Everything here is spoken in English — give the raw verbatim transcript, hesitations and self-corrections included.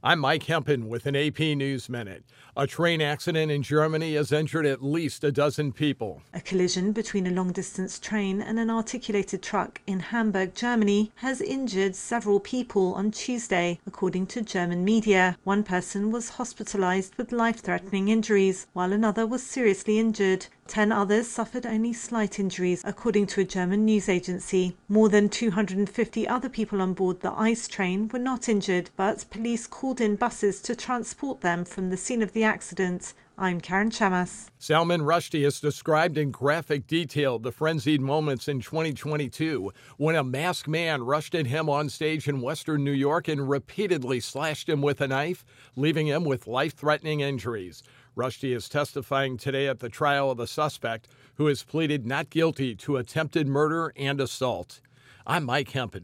I'm Mike Hempen with an A P News Minute. A train accident in Germany has injured at least a dozen people. A collision between a long-distance train and an articulated truck in Hamburg, Germany, has injured several people on Tuesday, according to German media. One person was hospitalized with life-threatening injuries, while another was seriously injured. Ten others suffered only slight injuries, according to a German news agency. More than two hundred fifty other people on board the ICE train were not injured, but police called in buses to transport them from the scene of the accident. I'm Karen Chamas. Salman Rushdie has described in graphic detail the frenzied moments in twenty twenty-two when a masked man rushed at him on stage in Western New York and repeatedly slashed him with a knife, leaving him with life-threatening injuries. Rushdie is testifying today at the trial of the suspect, who has pleaded not guilty to attempted murder and assault. I'm Mike Hempen.